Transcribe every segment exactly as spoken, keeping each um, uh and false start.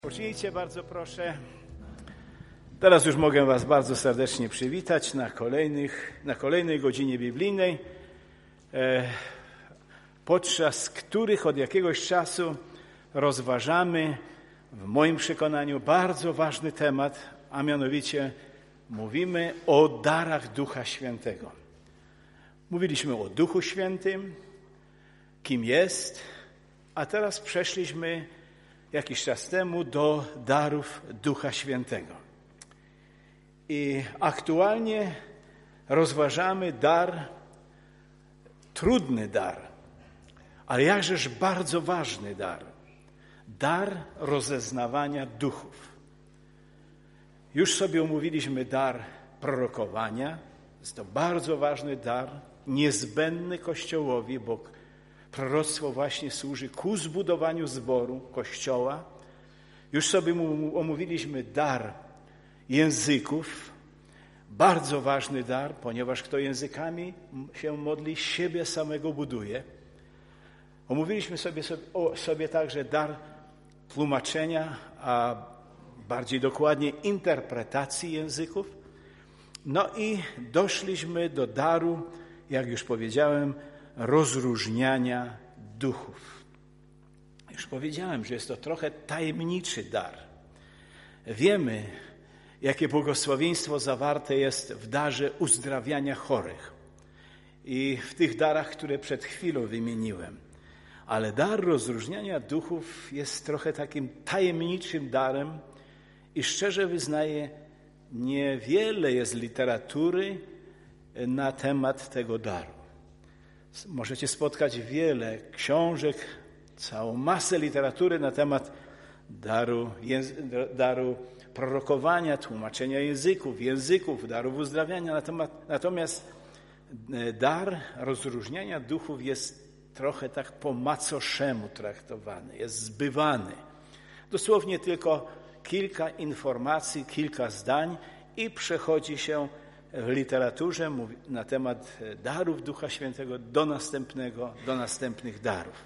Uczcijcie bardzo proszę. Teraz już mogę Was bardzo serdecznie przywitać na, kolejnych, na kolejnej godzinie biblijnej, e, podczas których od jakiegoś czasu rozważamy w moim przekonaniu bardzo ważny temat, a mianowicie mówimy o darach Ducha Świętego. Mówiliśmy o Duchu Świętym, kim jest, a teraz przeszliśmy jakiś czas temu do darów Ducha Świętego. I aktualnie rozważamy dar, trudny dar, ale jakżeż bardzo ważny dar. Dar rozeznawania duchów. Już sobie omówiliśmy dar prorokowania. Jest to bardzo ważny dar, niezbędny Kościołowi, bo proroctwo właśnie służy ku zbudowaniu zboru, Kościoła. Już sobie omówiliśmy dar języków. Bardzo ważny dar, ponieważ kto językami się modli, siebie samego buduje. Omówiliśmy sobie, sobie, o, sobie także dar tłumaczenia, a bardziej dokładnie interpretacji języków. No i doszliśmy do daru, jak już powiedziałem, rozróżniania duchów. Już powiedziałem, że jest to trochę tajemniczy dar. Wiemy, jakie błogosławieństwo zawarte jest w darze uzdrawiania chorych i w tych darach, które przed chwilą wymieniłem. Ale dar rozróżniania duchów jest trochę takim tajemniczym darem i szczerze wyznaję, niewiele jest literatury na temat tego daru. Możecie spotkać wiele książek, całą masę literatury na temat daru, daru prorokowania, tłumaczenia języków, języków, darów uzdrawiania. Natomiast dar rozróżniania duchów jest trochę tak po macoszemu traktowany, jest zbywany. Dosłownie tylko kilka informacji, kilka zdań i przechodzi się w literaturze na temat darów Ducha Świętego do następnego, do następnych darów.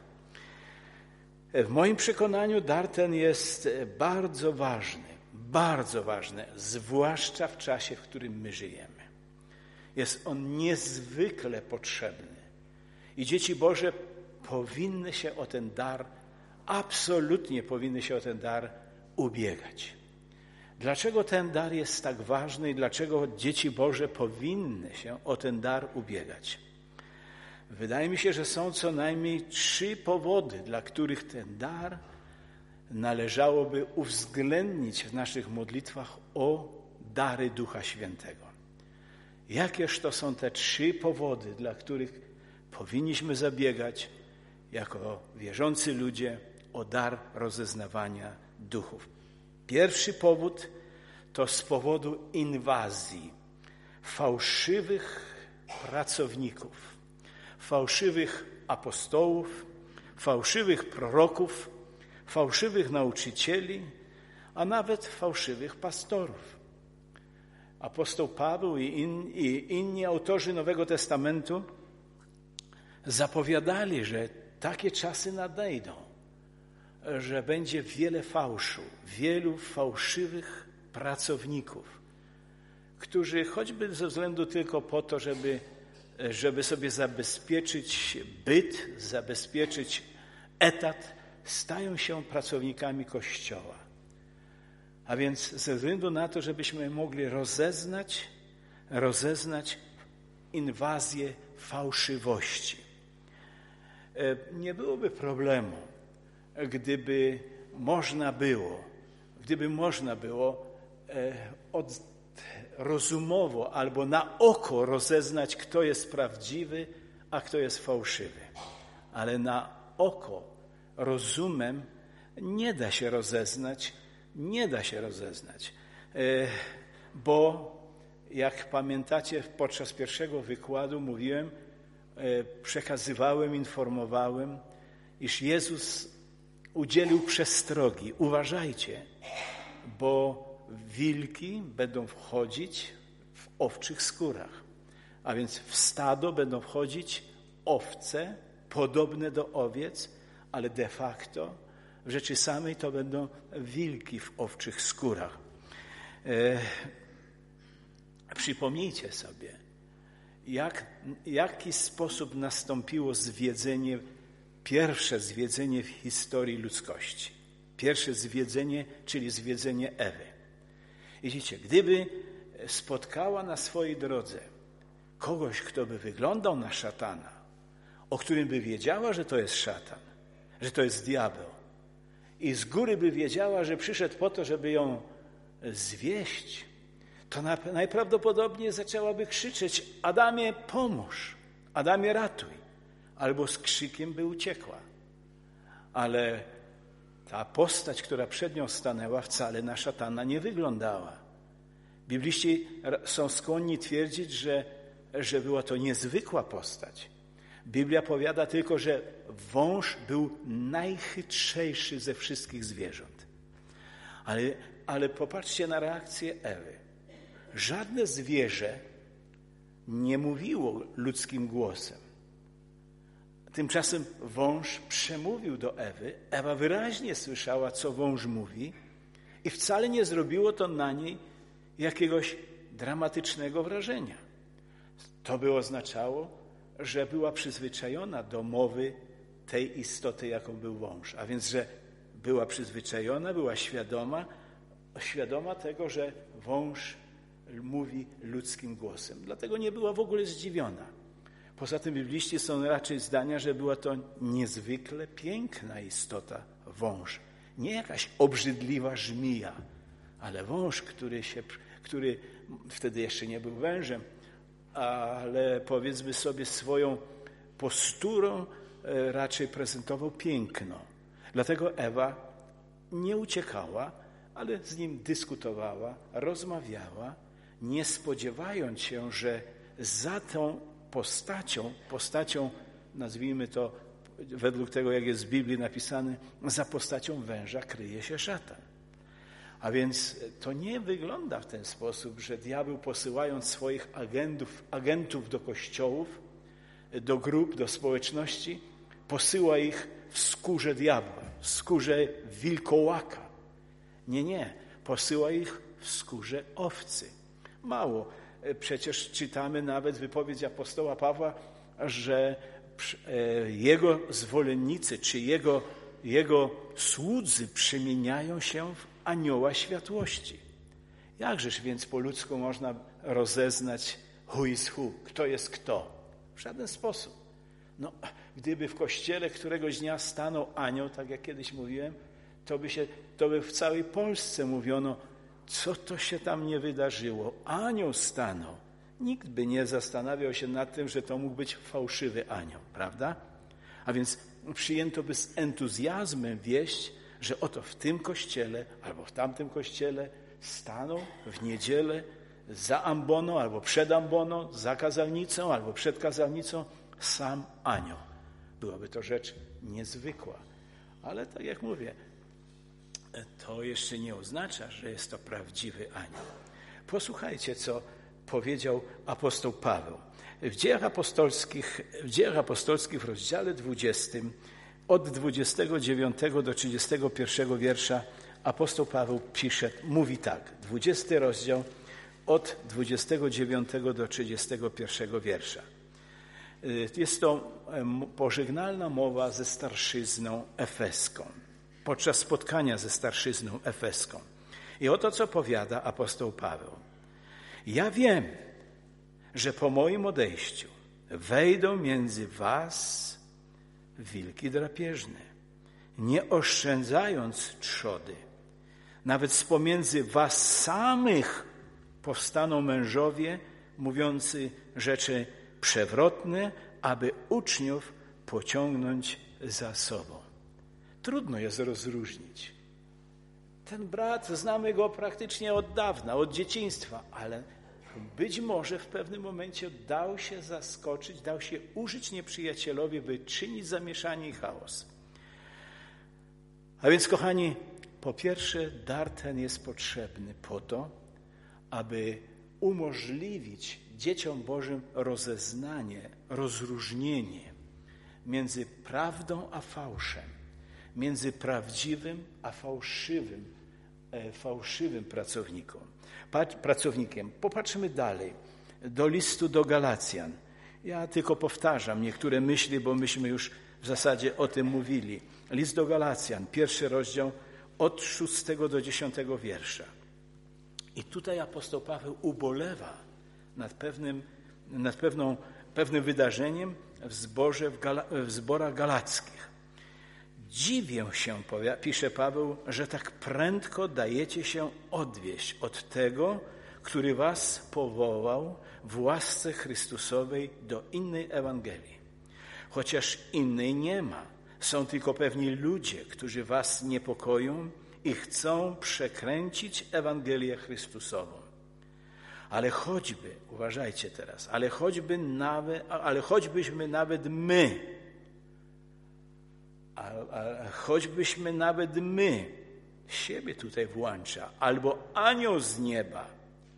W moim przekonaniu dar ten jest bardzo ważny, bardzo ważny, zwłaszcza w czasie, w którym my żyjemy. Jest on niezwykle potrzebny i dzieci Boże powinny się o ten dar, absolutnie powinny się o ten dar ubiegać. Dlaczego ten dar jest tak ważny i dlaczego dzieci Boże powinny się o ten dar ubiegać? Wydaje mi się, że są co najmniej trzy powody, dla których ten dar należałoby uwzględnić w naszych modlitwach o dary Ducha Świętego. Jakież to są te trzy powody, dla których powinniśmy zabiegać jako wierzący ludzie o dar rozeznawania duchów? Pierwszy powód to z powodu inwazji fałszywych pracowników, fałszywych apostołów, fałszywych proroków, fałszywych nauczycieli, a nawet fałszywych pastorów. Apostoł Paweł i, in, i inni autorzy Nowego Testamentu zapowiadali, że takie czasy nadejdą, że będzie wiele fałszu, wielu fałszywych pracowników, którzy choćby ze względu tylko po to, żeby, żeby sobie zabezpieczyć byt, zabezpieczyć etat, stają się pracownikami Kościoła. A więc ze względu na to, żebyśmy mogli rozeznać, rozeznać inwazję fałszywości. Nie byłoby problemu, gdyby można było, gdyby można było od, rozumowo albo na oko rozeznać, kto jest prawdziwy, a kto jest fałszywy. Ale na oko, rozumem nie da się rozeznać, nie da się rozeznać, bo jak pamiętacie, podczas pierwszego wykładu mówiłem, przekazywałem, informowałem, iż Jezus udzielił przestrogi. Uważajcie, bo wilki będą wchodzić w owczych skórach, a więc w stado będą wchodzić owce podobne do owiec, ale de facto w rzeczy samej to będą wilki w owczych skórach. E, przypomnijcie sobie, jak, w jaki sposób nastąpiło zwiedzenie, pierwsze zwiedzenie w historii ludzkości. Pierwsze zwiedzenie, czyli zwiedzenie Ewy. Widzicie, gdyby spotkała na swojej drodze kogoś, kto by wyglądał na szatana, o którym by wiedziała, że to jest szatan, że to jest diabeł, i z góry by wiedziała, że przyszedł po to, żeby ją zwieść, to najprawdopodobniej zaczęłaby krzyczeć: Adamie, pomóż, Adamie, ratuj, albo z krzykiem by uciekła. Ale ta postać, która przed nią stanęła, wcale na szatana nie wyglądała. Bibliści są skłonni twierdzić, że, że była to niezwykła postać. Biblia powiada tylko, że wąż był najchytrzejszy ze wszystkich zwierząt. Ale, ale popatrzcie na reakcję Ewy. Żadne zwierzę nie mówiło ludzkim głosem. Tymczasem wąż przemówił do Ewy. Ewa wyraźnie słyszała, co wąż mówi, i wcale nie zrobiło to na niej jakiegoś dramatycznego wrażenia. To by oznaczało, że była przyzwyczajona do mowy tej istoty, jaką był wąż. A więc, że była przyzwyczajona, była świadoma, świadoma tego, że wąż mówi ludzkim głosem. Dlatego nie była w ogóle zdziwiona. Poza tym bibliści są raczej zdania, że była to niezwykle piękna istota, wąż. Nie jakaś obrzydliwa żmija, ale wąż, który, się, który wtedy jeszcze nie był wężem, ale powiedzmy sobie swoją posturą raczej prezentował piękno. Dlatego Ewa nie uciekała, ale z nim dyskutowała, rozmawiała, nie spodziewając się, że za tą postacią, postacią, nazwijmy to według tego, jak jest w Biblii napisane, za postacią węża kryje się szatan. A więc to nie wygląda w ten sposób, że diabeł, posyłając swoich agentów, agentów do kościołów, do grup, do społeczności, posyła ich w skórze diabła, w skórze wilkołaka. Nie, nie. Posyła ich w skórze owcy. Mało. Przecież czytamy nawet wypowiedź apostoła Pawła, że jego zwolennicy, czy jego, jego słudzy przemieniają się w anioła światłości. Jakżeż więc po ludzku można rozeznać who is who, kto jest kto? W żaden sposób. No, gdyby w kościele któregoś dnia stanął anioł, tak jak kiedyś mówiłem, to by, się, to by w całej Polsce mówiono, co to się tam nie wydarzyło. Anioł stanął. Nikt by nie zastanawiał się nad tym, że to mógł być fałszywy anioł, prawda? A więc przyjęto by z entuzjazmem wieść, że oto w tym kościele albo w tamtym kościele stanął w niedzielę za amboną albo przed amboną, za kazalnicą albo przed kazalnicą sam anioł. Byłaby to rzecz niezwykła. Ale tak jak mówię, to jeszcze nie oznacza, że jest to prawdziwy anioł. Posłuchajcie, co powiedział apostoł Paweł. W Dziejach Apostolskich, w Dziejach Apostolskich w rozdziale dwudziestym od dwudziestego dziewiątego do trzydziestego pierwszego wiersza apostoł Paweł pisze, mówi tak, dwudziesty rozdział od dwudziestego dziewiątego do trzydziestego pierwszego wiersza. Jest to pożegnalna mowa ze starszyzną efeską, podczas spotkania ze starszyzną efeską. I oto co powiada apostoł Paweł. Ja wiem, że po moim odejściu wejdą między was wilki drapieżne, nie oszczędzając trzody. Nawet z pomiędzy was samych powstaną mężowie mówiący rzeczy przewrotne, aby uczniów pociągnąć za sobą. Trudno jest rozróżnić. Ten brat, znamy go praktycznie od dawna, od dzieciństwa, ale być może w pewnym momencie dał się zaskoczyć, dał się użyć nieprzyjacielowi, by czynić zamieszanie i chaos. A więc, kochani, po pierwsze, dar ten jest potrzebny po to, aby umożliwić dzieciom Bożym rozeznanie, rozróżnienie między prawdą a fałszem, między prawdziwym a fałszywym, e, fałszywym pracownikiem. pracownikiem. Popatrzmy dalej, do listu do Galacjan. Ja tylko powtarzam niektóre myśli, bo myśmy już w zasadzie o tym mówili. List do Galacjan, pierwszy rozdział, od szóstego do dziesiątego wiersza. I tutaj apostoł Paweł ubolewa nad pewnym, nad pewną, pewnym wydarzeniem w zborze, w, Gala, w zborach galackich. Dziwię się, pisze Paweł, że tak prędko dajecie się odwieść od tego, który was powołał w łasce Chrystusowej do innej Ewangelii. Chociaż innej nie ma. Są tylko pewni ludzie, którzy was niepokoją i chcą przekręcić Ewangelię Chrystusową. Ale choćby, uważajcie teraz, ale choćby nawet, ale choćbyśmy nawet my, a, a, choćbyśmy nawet my, siebie tutaj włącza, albo anioł z nieba,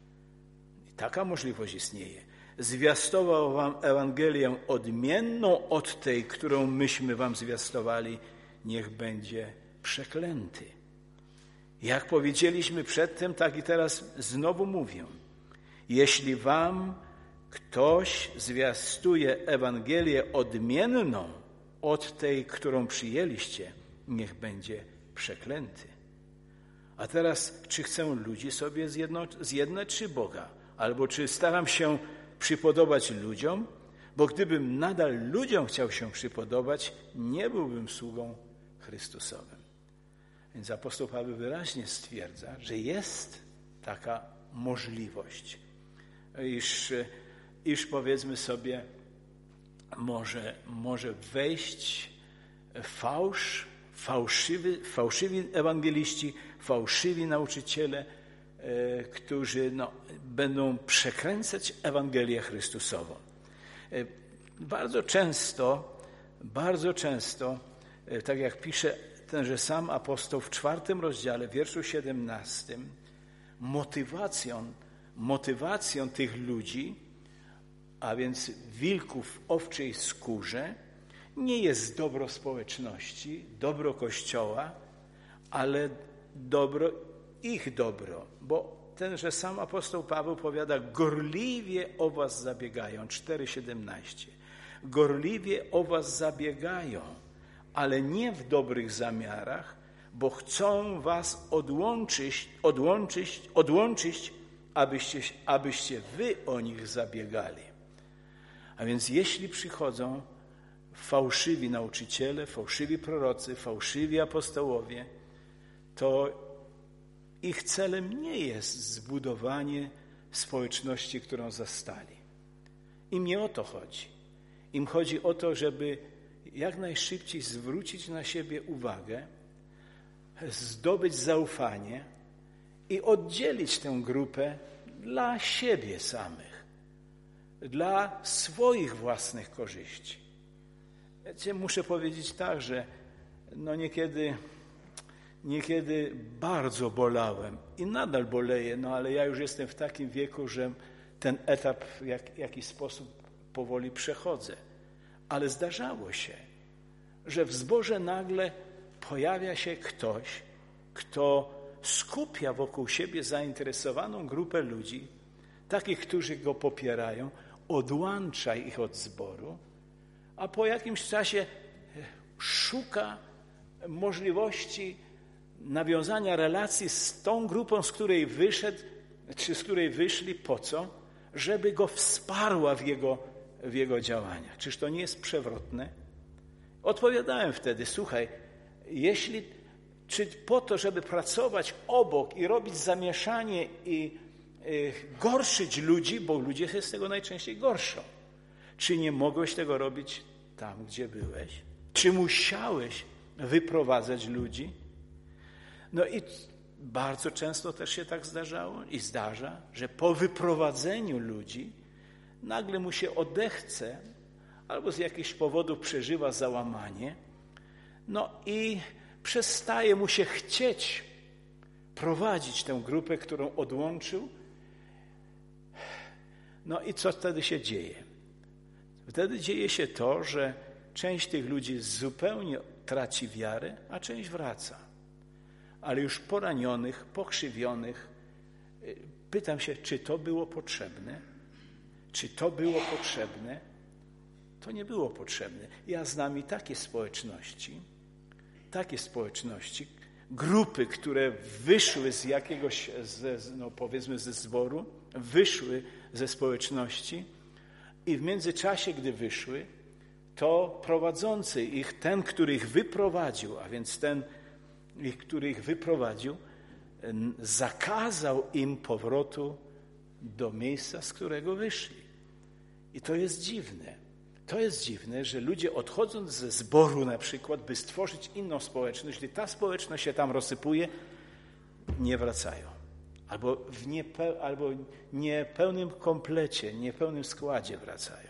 taka możliwość istnieje, zwiastował wam Ewangelię odmienną od tej, którą myśmy wam zwiastowali, niech będzie przeklęty. Jak powiedzieliśmy przedtem, tak i teraz znowu mówię. Jeśli wam ktoś zwiastuje Ewangelię odmienną od tej, którą przyjęliście, niech będzie przeklęty. A teraz, czy chcę ludzi sobie zjednać, czy Boga? Albo czy staram się przypodobać ludziom? Bo gdybym nadal ludziom chciał się przypodobać, nie byłbym sługą Chrystusowym. Więc apostoł Paweł wyraźnie stwierdza, że jest taka możliwość, iż, iż powiedzmy sobie, może, może wejść fałsz, fałszywy, fałszywi ewangeliści, fałszywi nauczyciele, e, którzy no, będą przekręcać Ewangelię Chrystusową. E, bardzo często, bardzo często, e, tak jak pisze tenże sam apostoł w czwartym rozdziale, wierszu siedemnastym, motywacją, motywacją tych ludzi, a więc wilków w owczej skórze, nie jest dobro społeczności, dobro Kościoła, ale dobro, ich dobro. Bo tenże sam apostoł Paweł powiada, gorliwie o was zabiegają, cztery siedemnaście. Gorliwie o was zabiegają, ale nie w dobrych zamiarach, bo chcą was odłączyć, odłączyć, odłączyć, abyście, abyście wy o nich zabiegali. A więc jeśli przychodzą fałszywi nauczyciele, fałszywi prorocy, fałszywi apostołowie, to ich celem nie jest zbudowanie społeczności, którą zastali. Im nie o to chodzi. Im chodzi o to, żeby jak najszybciej zwrócić na siebie uwagę, zdobyć zaufanie i oddzielić tę grupę dla siebie samych, dla swoich własnych korzyści. Wiecie, muszę powiedzieć tak, że no niekiedy, niekiedy bardzo bolałem i nadal boleję, no ale ja już jestem w takim wieku, że ten etap w jak, jakiś sposób powoli przechodzę. Ale zdarzało się, że w zborze nagle pojawia się ktoś, kto skupia wokół siebie zainteresowaną grupę ludzi, takich, którzy go popierają, odłącza ich od zboru, a po jakimś czasie szuka możliwości nawiązania relacji z tą grupą, z której wyszedł, czy z której wyszli, po co? Żeby go wsparła w jego, w jego działaniach. Czyż to nie jest przewrotne? Odpowiadałem wtedy, słuchaj, jeśli, czy po to, żeby pracować obok i robić zamieszanie i y, gorszyć ludzi, bo ludzie się z tego najczęściej gorszą. Czy nie mogłeś tego robić tam, gdzie byłeś? Czy musiałeś wyprowadzać ludzi? No i bardzo często też się tak zdarzało i zdarza, że po wyprowadzeniu ludzi nagle mu się odechce albo z jakichś powodów przeżywa załamanie, no i przestaje mu się chcieć prowadzić tę grupę, którą odłączył. No i co wtedy się dzieje? Wtedy dzieje się to, że część tych ludzi zupełnie traci wiarę, a część wraca. Ale już poranionych, pokrzywionych, pytam się, czy to było potrzebne? Czy to było potrzebne? To nie było potrzebne. Ja znam i takie społeczności, takie społeczności, grupy, które wyszły z jakiegoś, ze, no powiedzmy ze zboru, wyszły ze społeczności i w międzyczasie, gdy wyszły, to prowadzący ich, ten, który ich wyprowadził, a więc ten, ich, który ich wyprowadził, zakazał im powrotu do miejsca, z którego wyszli. I to jest dziwne. To jest dziwne, że ludzie odchodząc ze zboru na przykład, by stworzyć inną społeczność, gdy ta społeczność się tam rozsypuje, nie wracają. Albo w niepe, albo niepełnym komplecie, niepełnym składzie wracają.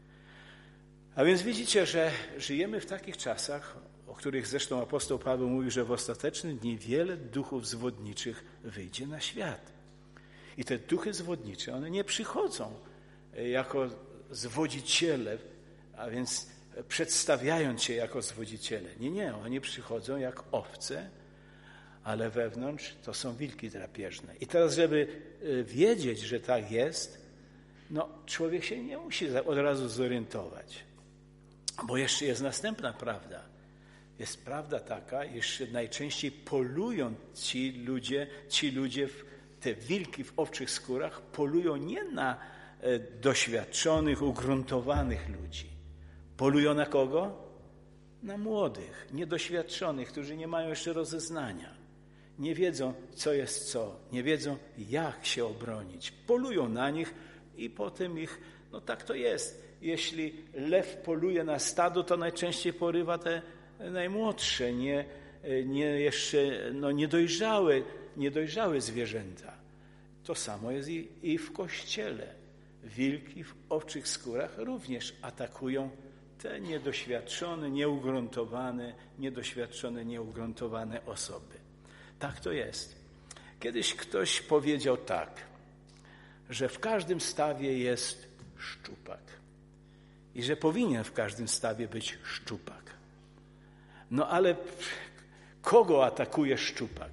A więc widzicie, że żyjemy w takich czasach, o których zresztą apostoł Paweł mówi, że w ostatecznym dniu wiele duchów zwodniczych wyjdzie na świat. I te duchy zwodnicze, one nie przychodzą jako zwodziciele, a więc przedstawiając się jako zwodziciele. Nie, nie, oni przychodzą jak owce, ale wewnątrz to są wilki drapieżne. I teraz, żeby wiedzieć, że tak jest, no człowiek się nie musi od razu zorientować. Bo jeszcze jest następna prawda. Jest prawda taka, iż najczęściej polują ci ludzie, ci ludzie, w, te wilki w owczych skórach, polują nie na e, doświadczonych, ugruntowanych ludzi. Polują na kogo? Na młodych, niedoświadczonych, którzy nie mają jeszcze rozeznania. Nie wiedzą, co jest co. Nie wiedzą, jak się obronić. Polują na nich i potem ich, no tak to jest. Jeśli lew poluje na stado, to najczęściej porywa te najmłodsze, nie, nie jeszcze no niedojrzałe, niedojrzałe zwierzęta. To samo jest i, i w Kościele. Wilki w owczych skórach również atakują te niedoświadczone, nieugruntowane, niedoświadczone, nieugruntowane osoby. Tak to jest. Kiedyś ktoś powiedział tak, że w każdym stawie jest szczupak i że powinien w każdym stawie być szczupak. No ale kogo atakuje szczupak?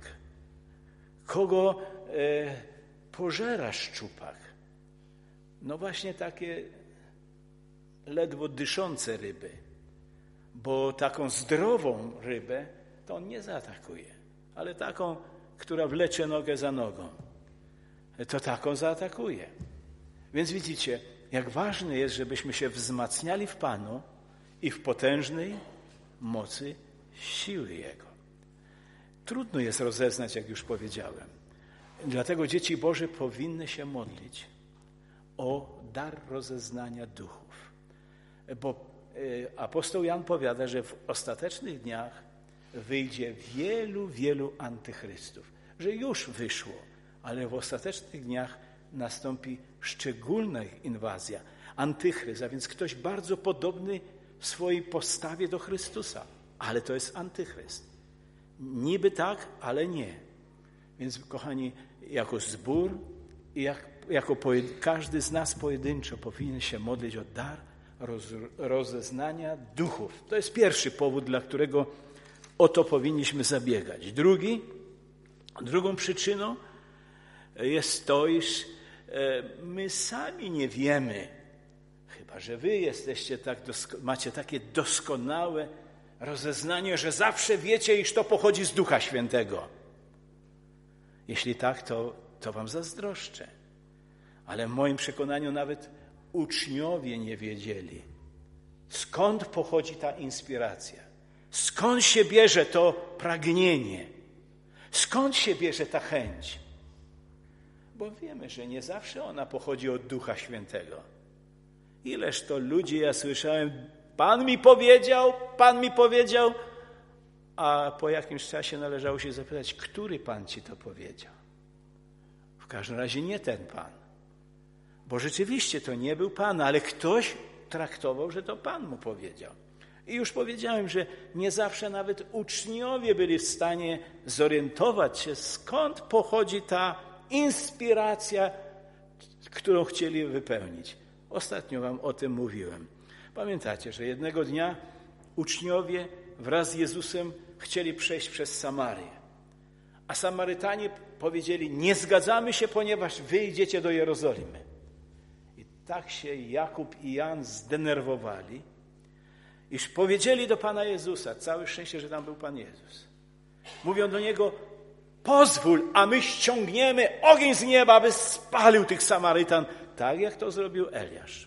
Kogo e, pożera szczupak? No właśnie takie ledwo dyszące ryby, bo taką zdrową rybę to on nie zaatakuje, ale taką, która wlecze nogę za nogą, to taką zaatakuje. Więc widzicie, jak ważne jest, żebyśmy się wzmacniali w Panu i w potężnej mocy siły Jego. Trudno jest rozeznać, jak już powiedziałem. Dlatego dzieci Boże powinny się modlić o dar rozeznania duchów. Bo apostoł Jan powiada, że w ostatecznych dniach wyjdzie wielu, wielu antychrystów. Że już wyszło, ale w ostatecznych dniach nastąpi szczególna inwazja. Antychryst, a więc ktoś bardzo podobny w swojej postawie do Chrystusa. Ale to jest antychryst. Niby tak, ale nie. Więc kochani, jako zbór i jak, jako pojed... każdy z nas pojedynczo powinien się modlić o dar roz... rozeznania duchów. To jest pierwszy powód, dla którego o to powinniśmy zabiegać. Drugi, drugą przyczyną jest to, iż my sami nie wiemy, chyba że wy jesteście tak dosko- macie takie doskonałe rozeznanie, że zawsze wiecie, iż to pochodzi z Ducha Świętego. Jeśli tak, to, to wam zazdroszczę. Ale w moim przekonaniu nawet uczniowie nie wiedzieli, skąd pochodzi ta inspiracja, skąd się bierze to pragnienie, skąd się bierze ta chęć. Bo wiemy, że nie zawsze ona pochodzi od Ducha Świętego. Ileż to ludzi ja słyszałem, Pan mi powiedział, Pan mi powiedział, a po jakimś czasie należało się zapytać, który Pan ci to powiedział. W każdym razie nie ten Pan. Bo rzeczywiście to nie był Pan, ale ktoś traktował, że to Pan mu powiedział. I już powiedziałem, że nie zawsze nawet uczniowie byli w stanie zorientować się, skąd pochodzi ta inspiracja, którą chcieli wypełnić. Ostatnio wam o tym mówiłem. Pamiętacie, że jednego dnia uczniowie wraz z Jezusem chcieli przejść przez Samarię. A Samarytanie powiedzieli, nie zgadzamy się, ponieważ wy idziecie do Jerozolimy. I tak się Jakub i Jan zdenerwowali, iż powiedzieli do Pana Jezusa, całe szczęście, że tam był Pan Jezus. Mówią do Niego, pozwól, a my ściągniemy ogień z nieba, aby spalił tych Samarytan, tak jak to zrobił Eliasz.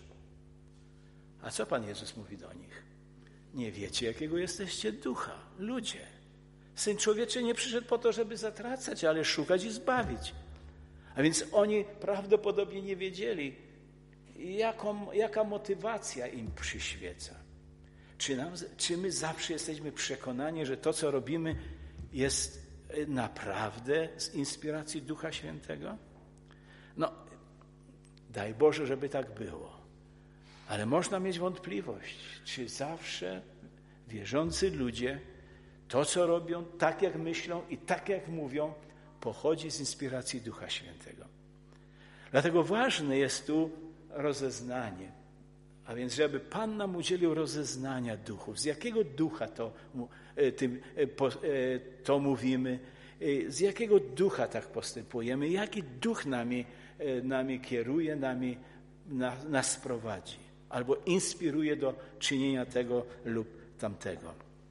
A co Pan Jezus mówi do nich? Nie wiecie, jakiego jesteście ducha, ludzie. Syn Człowieczy nie przyszedł po to, żeby zatracać, ale szukać i zbawić. A więc oni prawdopodobnie nie wiedzieli, jaką, jaka motywacja im przyświeca. Czy, nam, czy my zawsze jesteśmy przekonani, że to, co robimy, jest naprawdę z inspiracji Ducha Świętego? No, daj Boże, żeby tak było. Ale można mieć wątpliwość, czy zawsze wierzący ludzie to, co robią, tak jak myślą i tak jak mówią, pochodzi z inspiracji Ducha Świętego. Dlatego ważne jest tu rozeznanie. A więc, żeby Pan nam udzielił rozeznania duchów. Z jakiego ducha to, tym, to mówimy? Z jakiego ducha tak postępujemy? Jaki duch nami, nami kieruje, nami, nas prowadzi? Albo inspiruje do czynienia tego lub tamtego.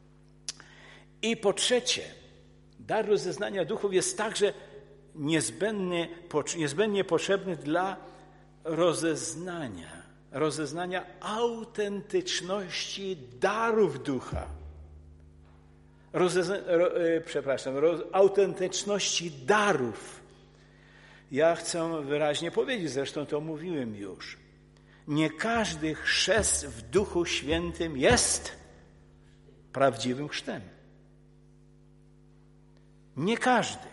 I po trzecie, dar rozeznania duchów jest także niezbędnie, niezbędnie potrzebny dla rozeznania, rozeznania autentyczności darów ducha. Rozezna, ro, przepraszam, roz, autentyczności darów. Ja chcę wyraźnie powiedzieć, zresztą to mówiłem już. Nie każdy chrzest w Duchu Świętym jest prawdziwym chrztem. Nie każdy.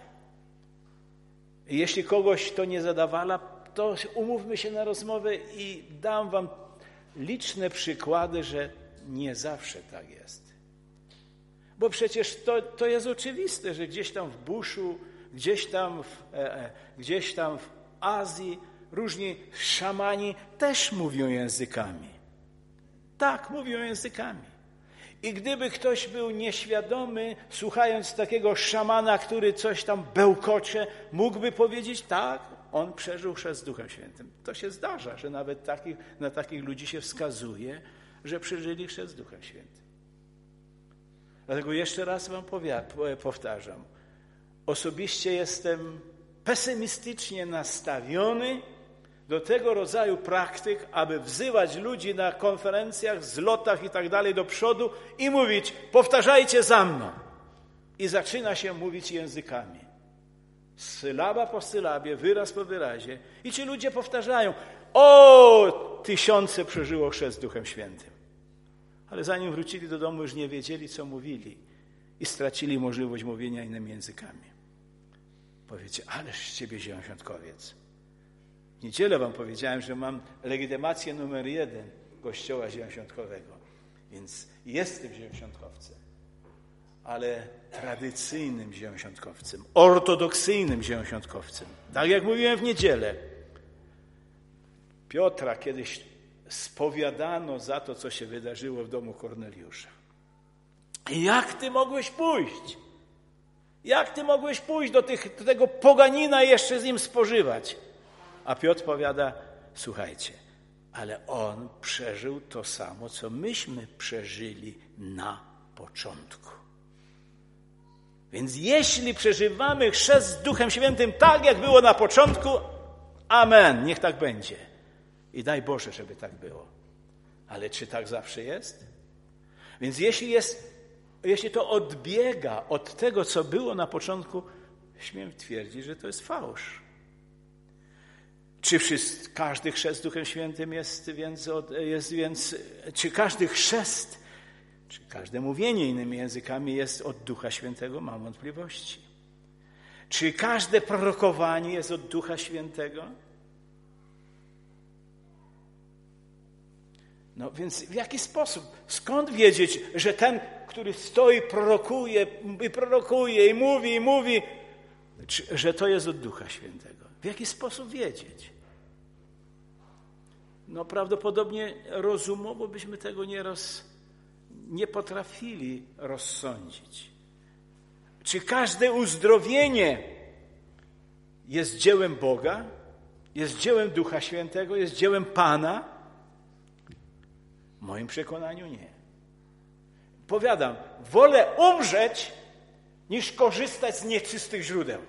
Jeśli kogoś to nie zadawala, to umówmy się na rozmowę i dam wam liczne przykłady, że nie zawsze tak jest. Bo przecież to, to jest oczywiste, że gdzieś tam w buszu, gdzieś tam w, e, gdzieś tam w Azji różni szamani też mówią językami. Tak, mówią językami. I gdyby ktoś był nieświadomy, słuchając takiego szamana, który coś tam bełkocze, mógłby powiedzieć, tak, on przeżył chrzest Duchem Świętym. To się zdarza, że nawet takich, na takich ludzi się wskazuje, że przeżyli chrzest Duchem Świętym. Dlatego jeszcze raz wam powtarzam. Osobiście jestem pesymistycznie nastawiony do tego rodzaju praktyk, aby wzywać ludzi na konferencjach, zlotach i tak dalej do przodu i mówić, powtarzajcie za mną. I zaczyna się mówić językami. Sylaba po sylabie, wyraz po wyrazie. I ci ludzie powtarzają, o, tysiące przeżyło chrzest Duchem Świętym. Ale zanim wrócili do domu, już nie wiedzieli, co mówili i stracili możliwość mówienia innymi językami. Powiecie, ależ z ciebie zielonoświątkowiec. W niedzielę wam powiedziałem, że mam legitymację numer jeden Kościoła Zielonoświątkowego, więc jestem zielonoświątkowcem, ale tradycyjnym zielonoświątkowcem, ortodoksyjnym zielonoświątkowcem. Tak jak mówiłem w niedzielę, Piotra kiedyś spowiadano za to, co się wydarzyło w domu Korneliusza. Jak ty mogłeś pójść? Jak ty mogłeś pójść do, tych, do tego poganina i jeszcze z nim spożywać? A Piotr powiada, słuchajcie, ale on przeżył to samo, co myśmy przeżyli na początku. Więc jeśli przeżywamy chrzest z Duchem Świętym tak, jak było na początku, amen, niech tak będzie. I daj Boże, żeby tak było. Ale czy tak zawsze jest? Więc jeśli jest, jeśli to odbiega od tego, co było na początku, śmiem twierdzić, że to jest fałsz. Czy wszyscy, każdy chrzest Duchem Świętym jest więc, jest więc, czy każdy chrzest, czy każde mówienie innymi językami jest od Ducha Świętego? Mam wątpliwości. Czy każde prorokowanie jest od Ducha Świętego? No więc w jaki sposób? Skąd wiedzieć, że ten, który stoi, prorokuje i prorokuje i mówi i mówi, czy, że to jest od Ducha Świętego? W jaki sposób wiedzieć? No prawdopodobnie rozumowo byśmy tego nie, roz, nie potrafili rozsądzić, czy każde uzdrowienie jest dziełem Boga, jest dziełem Ducha Świętego, jest dziełem Pana. W moim przekonaniu nie. Powiadam, wolę umrzeć, niż korzystać z nieczystych źródeł.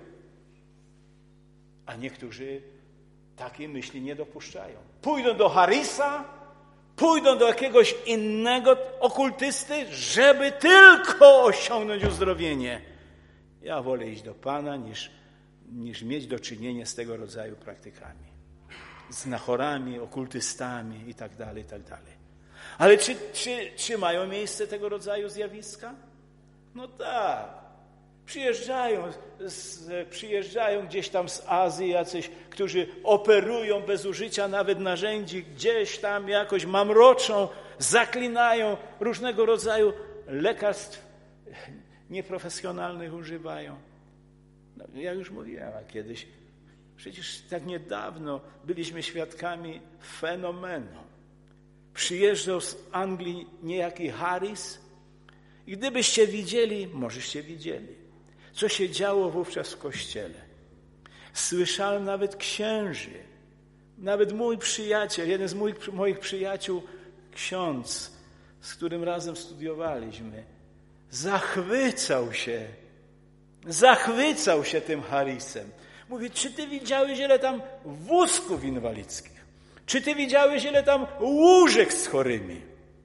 A niektórzy takiej myśli nie dopuszczają. Pójdą do Harrisa, pójdą do jakiegoś innego okultysty, żeby tylko osiągnąć uzdrowienie. Ja wolę iść do Pana, niż, niż mieć do czynienia z tego rodzaju praktykami. Z znachorami, okultystami i tak dalej, i tak dalej. Ale czy, czy, czy mają miejsce tego rodzaju zjawiska? No tak. Przyjeżdżają, z, przyjeżdżają gdzieś tam z Azji jacyś, którzy operują bez użycia nawet narzędzi, gdzieś tam jakoś mamroczą, zaklinają, różnego rodzaju lekarstw nieprofesjonalnych używają. No, ja już mówiłem, a kiedyś, przecież tak niedawno byliśmy świadkami fenomenu. Przyjeżdżał z Anglii niejaki Harris i gdybyście widzieli, możeście widzieli, co się działo wówczas w kościele. Słyszałem nawet księży, nawet mój przyjaciel, jeden z moich, moich przyjaciół, ksiądz, z którym razem studiowaliśmy, zachwycał się, zachwycał się tym Harrisem. Mówi, czy ty widziałeś, ile tam wózków inwalidzkich? Czy ty widziałeś, ile tam łóżek z chorymi?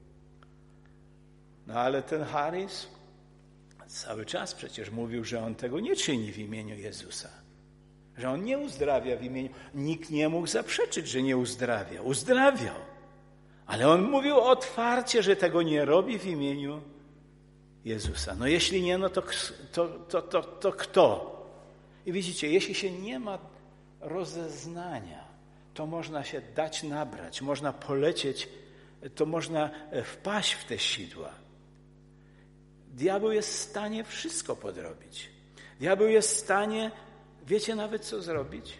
No ale ten Harris cały czas przecież mówił, że on tego nie czyni w imieniu Jezusa. Że on nie uzdrawia w imieniu... Nikt nie mógł zaprzeczyć, że nie uzdrawia. Uzdrawiał. Ale on mówił otwarcie, że tego nie robi w imieniu Jezusa. No jeśli nie, no to, to, to, to, to kto? I widzicie, jeśli się nie ma rozeznania, to można się dać nabrać, można polecieć, to można wpaść w te sidła. Diabeł jest w stanie wszystko podrobić. Diabeł jest w stanie, wiecie nawet co zrobić?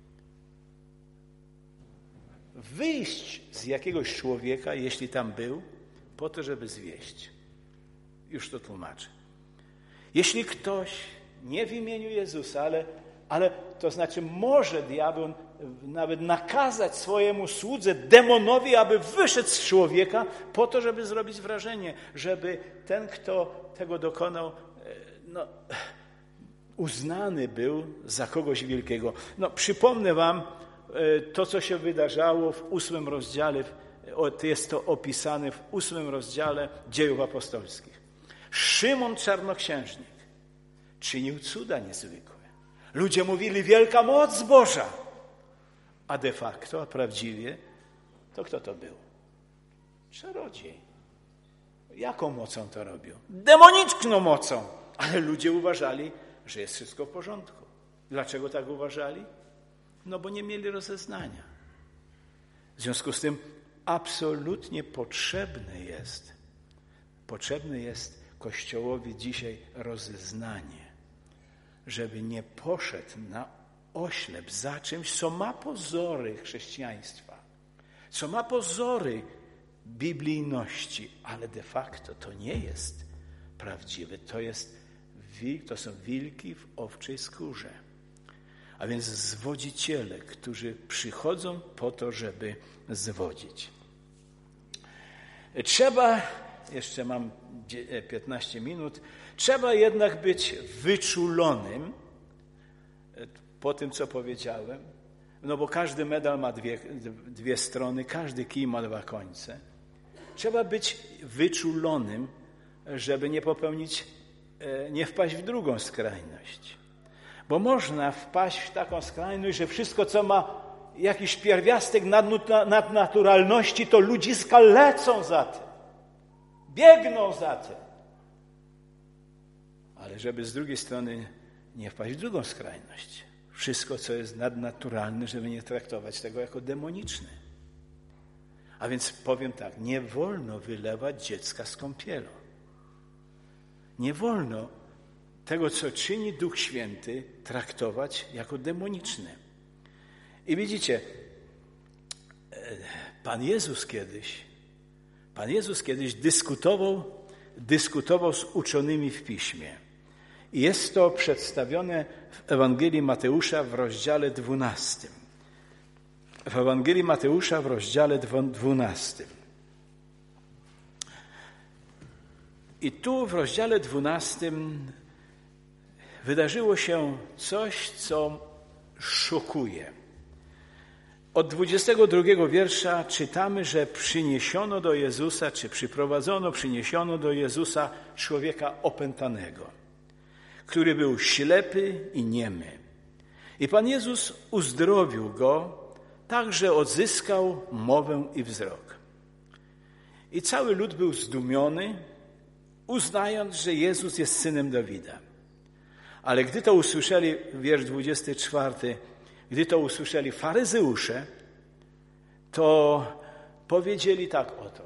Wyjść z jakiegoś człowieka, jeśli tam był, po to, żeby zwieść. Już to tłumaczę. Jeśli ktoś, nie w imieniu Jezusa, ale, ale to znaczy może diabeł nawet nakazać swojemu słudze, demonowi, aby wyszedł z człowieka po to, żeby zrobić wrażenie, żeby ten, kto tego dokonał, no, uznany był za kogoś wielkiego. No, przypomnę wam to, co się wydarzało w ósmym rozdziale, jest to opisane w ósmym rozdziale Dziejów Apostolskich. Szymon Czarnoksiężnik czynił cuda niezwykłe. Ludzie mówili, wielka moc Boża. A de facto, a prawdziwie, to kto to był? Czarodziej. Jaką mocą to robił? Demoniczną mocą. Ale ludzie uważali, że jest wszystko w porządku. Dlaczego tak uważali? No bo nie mieli rozeznania. W związku z tym absolutnie potrzebne jest, potrzebne jest Kościołowi dzisiaj rozeznanie, żeby nie poszedł na oślep za czymś, co ma pozory chrześcijaństwa, co ma pozory biblijności, ale de facto to nie jest prawdziwe. To jest wilk, to są wilki w owczej skórze. A więc zwodziciele, którzy przychodzą po to, żeby zwodzić. Trzeba, jeszcze mam piętnaście minut, trzeba jednak być wyczulonym po tym, co powiedziałem, no bo każdy medal ma dwie, dwie strony, każdy kij ma dwa końce. Trzeba być wyczulonym, żeby nie popełnić, nie wpaść w drugą skrajność. Bo można wpaść w taką skrajność, że wszystko, co ma jakiś pierwiastek nadnaturalności, to ludziska lecą za tym. Biegną za tym. Ale żeby z drugiej strony nie wpaść w drugą skrajność. Wszystko, co jest nadnaturalne, żeby nie traktować tego jako demoniczne. A więc powiem tak, nie wolno wylewać dziecka z kąpielą. Nie wolno tego, co czyni Duch Święty, traktować jako demoniczne. I widzicie, Pan Jezus kiedyś, Pan Jezus kiedyś dyskutował dyskutował z uczonymi w Piśmie. I jest to przedstawione w Ewangelii Mateusza w rozdziale dwunastym. W Ewangelii Mateusza w rozdziale dwunastym. I tu w rozdziale dwunastym wydarzyło się coś, co szokuje. Od dwudziestego drugiego wiersza czytamy, że przyniesiono do Jezusa, czy przyprowadzono, przyniesiono do Jezusa człowieka opętanego, który był ślepy i niemy. I Pan Jezus uzdrowił go, tak że odzyskał mowę i wzrok. I cały lud był zdumiony, uznając, że Jezus jest synem Dawida. Ale gdy to usłyszeli, wiersz dwudziesty czwarty, gdy to usłyszeli faryzeusze, to powiedzieli tak oto: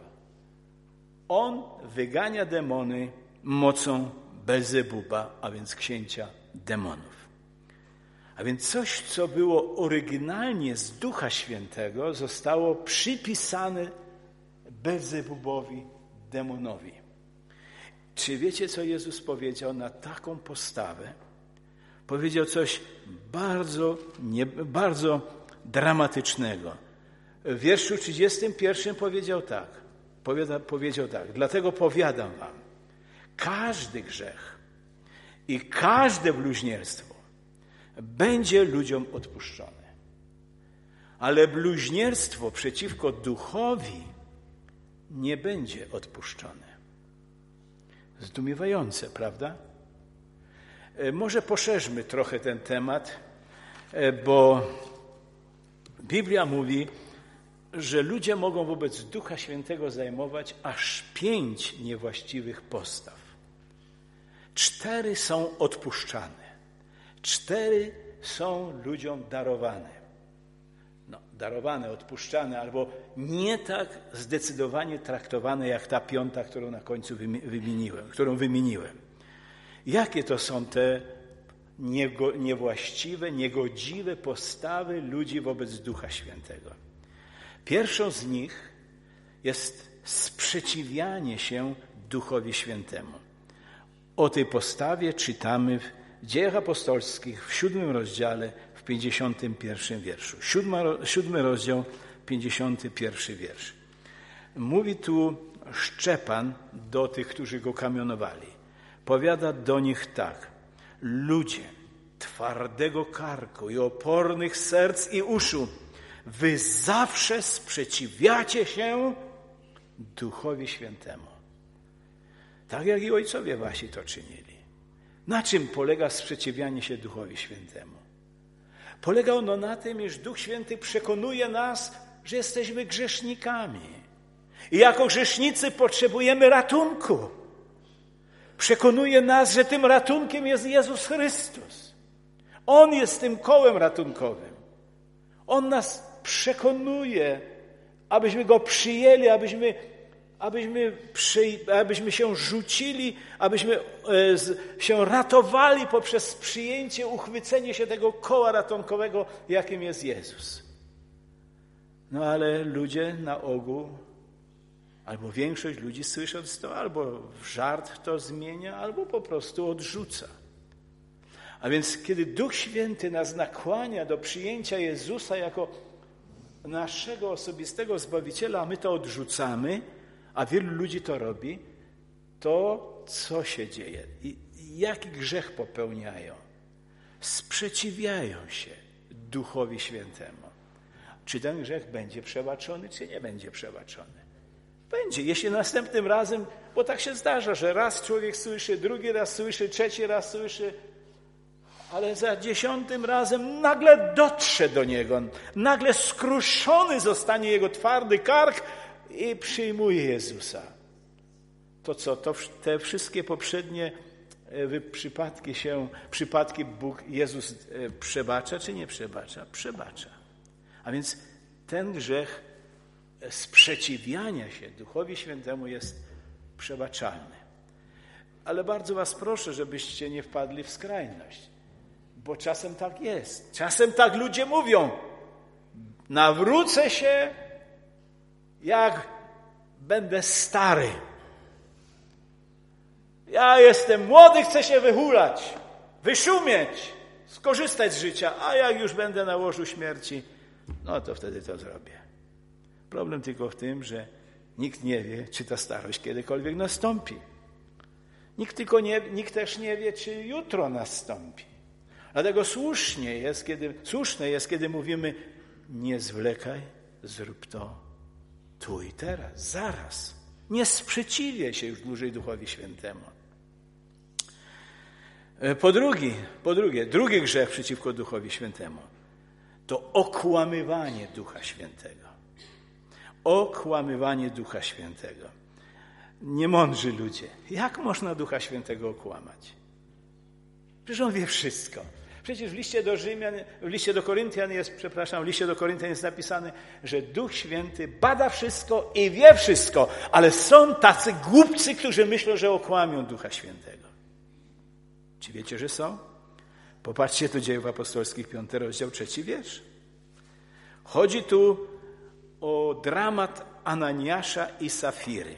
on wygania demony mocą Belzebuba, a więc księcia demonów. A więc coś, co było oryginalnie z Ducha Świętego, zostało przypisane Belzebubowi, demonowi. Czy wiecie, co Jezus powiedział na taką postawę? Powiedział coś bardzo, nie, bardzo dramatycznego. W wierszu trzydziestym pierwszym powiedział tak. Powiada, powiedział tak. Dlatego powiadam wam, każdy grzech i każde bluźnierstwo będzie ludziom odpuszczone. Ale bluźnierstwo przeciwko duchowi nie będzie odpuszczone. Zdumiewające, prawda? Może poszerzmy trochę ten temat, bo Biblia mówi, że ludzie mogą wobec Ducha Świętego zajmować aż pięć niewłaściwych postaw. Cztery są odpuszczane. Cztery są ludziom darowane. No, darowane, odpuszczane, albo nie tak zdecydowanie traktowane, jak ta piąta, którą na końcu wymieniłem, którą wymieniłem. Jakie to są te niego, niewłaściwe, niegodziwe postawy ludzi wobec Ducha Świętego? Pierwszą z nich jest sprzeciwianie się Duchowi Świętemu. O tej postawie czytamy w Dziejach Apostolskich w siódmym rozdziale, w pięćdziesiątym pierwszym wierszu. Siódma, siódmy rozdział, pięćdziesiąty pierwszy wiersz. Mówi tu Szczepan do tych, którzy go kamionowali. Powiada do nich tak: ludzie twardego karku i opornych serc i uszu, wy zawsze sprzeciwiacie się Duchowi Świętemu. Tak jak i ojcowie wasi to czynili. Na czym polega sprzeciwianie się Duchowi Świętemu? Polega ono na tym, iż Duch Święty przekonuje nas, że jesteśmy grzesznikami. I jako grzesznicy potrzebujemy ratunku. Przekonuje nas, że tym ratunkiem jest Jezus Chrystus. On jest tym kołem ratunkowym. On nas przekonuje, abyśmy Go przyjęli, abyśmy, abyśmy, przy, abyśmy się rzucili, abyśmy e, z, się ratowali poprzez przyjęcie, uchwycenie się tego koła ratunkowego, jakim jest Jezus. No ale ludzie na ogół, albo większość ludzi słysząc to, albo w żart to zmienia, albo po prostu odrzuca. A więc kiedy Duch Święty nas nakłania do przyjęcia Jezusa jako naszego osobistego Zbawiciela, a my to odrzucamy, a wielu ludzi to robi, to co się dzieje? I jaki grzech popełniają? Sprzeciwiają się Duchowi Świętemu. Czy ten grzech będzie przebaczony, czy nie będzie przebaczony? Będzie, jeśli następnym razem, bo tak się zdarza, że raz człowiek słyszy, drugi raz słyszy, trzeci raz słyszy, ale za dziesiątym razem nagle dotrze do niego, nagle skruszony zostanie jego twardy kark i przyjmuje Jezusa. To co, to te wszystkie poprzednie przypadki się, przypadki Bóg, Jezus przebacza, czy nie przebacza? Przebacza. A więc ten grzech sprzeciwiania się Duchowi Świętemu jest przebaczalny. Ale bardzo was proszę, żebyście nie wpadli w skrajność, bo czasem tak jest. Czasem tak ludzie mówią: nawrócę się, jak będę stary. Ja jestem młody, chcę się wyhulać, wyszumieć, skorzystać z życia, a jak już będę na łożu śmierci, no to wtedy to zrobię. Problem tylko w tym, że nikt nie wie, czy ta starość kiedykolwiek nastąpi. Nikt, tylko nie, nikt też nie wie, czy jutro nastąpi. Dlatego słusznie jest, kiedy, słuszne jest, kiedy mówimy, nie zwlekaj, zrób to tu i teraz, zaraz. Nie sprzeciwiaj się już dłużej Duchowi Świętemu. Po drugie, po drugie, drugi grzech przeciwko Duchowi Świętemu to okłamywanie Ducha Świętego. Okłamywanie Ducha Świętego. Niemądrzy ludzie. Jak można Ducha Świętego okłamać? Przecież On wie wszystko. Przecież w liście do Rzymian, w liście do Koryntian jest, przepraszam, w liście do Koryntian jest napisane, że Duch Święty bada wszystko i wie wszystko, ale są tacy głupcy, którzy myślą, że okłamią Ducha Świętego. Czy wiecie, że są? Popatrzcie tu Dziejów Apostolskich, piąty rozdział, trzeci wiersz. Chodzi tu o dramat Ananiasza i Safiry.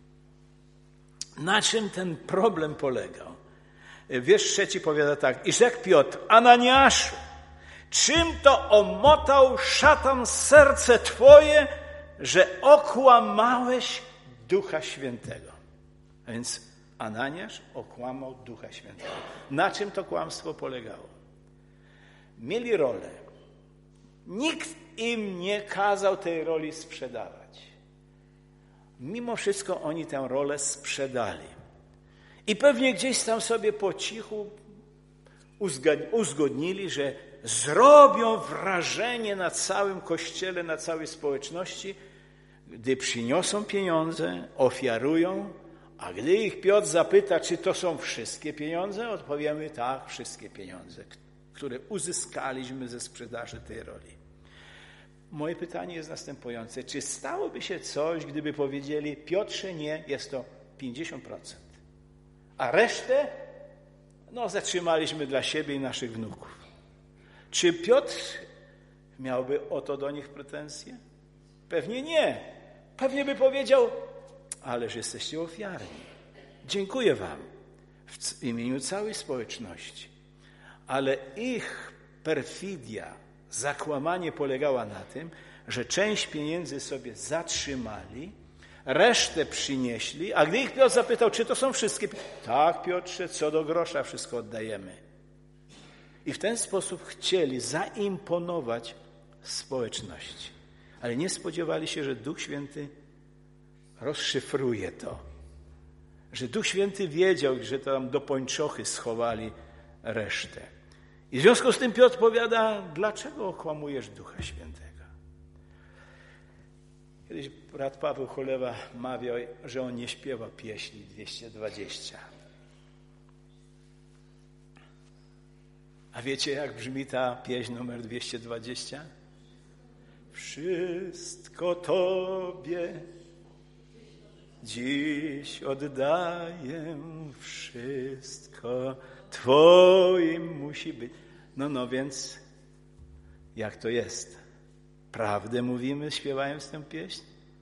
Na czym ten problem polegał? Wiersz trzeci powiada tak. I rzekł Piotr, Ananiaszu, czym to omotał szatan serce Twoje, że okłamałeś Ducha Świętego? A więc Ananiasz okłamał Ducha Świętego. Na czym to kłamstwo polegało? Mieli rolę. Nikt im nie kazał tej roli sprzedawać. Mimo wszystko oni tę rolę sprzedali. I pewnie gdzieś tam sobie po cichu uzgodnili, że zrobią wrażenie na całym Kościele, na całej społeczności, gdy przyniosą pieniądze, ofiarują, a gdy ich Piotr zapyta, czy to są wszystkie pieniądze, odpowiemy tak, wszystkie pieniądze, które uzyskaliśmy ze sprzedaży tej roli. Moje pytanie jest następujące. Czy stałoby się coś, gdyby powiedzieli, Piotrze, nie, jest to pięćdziesiąt procent. A resztę, no, zatrzymaliśmy dla siebie i naszych wnuków. Czy Piotr miałby o to do nich pretensje? Pewnie nie. Pewnie by powiedział, ależ jesteście ofiarni. Dziękuję wam w imieniu całej społeczności. Ale ich perfidia, zakłamanie polegała na tym, że część pieniędzy sobie zatrzymali, resztę przynieśli, a gdy ich Piotr zapytał, czy to są wszystkie, tak, Piotrze, co do grosza wszystko oddajemy. I w ten sposób chcieli zaimponować społeczności. Ale nie spodziewali się, że Duch Święty rozszyfruje to. Że Duch Święty wiedział, że tam do pończochy schowali resztę. I w związku z tym Piotr powiada, dlaczego okłamujesz Ducha Świętego? Kiedyś brat Paweł Cholewa mawiał, że on nie śpiewa pieśni dwieście dwadzieścia. A wiecie, jak brzmi ta pieśń numer dwieście dwadzieścia? Wszystko Tobie dziś oddaję, wszystko Twoim musi być. No, no więc jak to jest? Prawdę mówimy, śpiewając tę pieśń?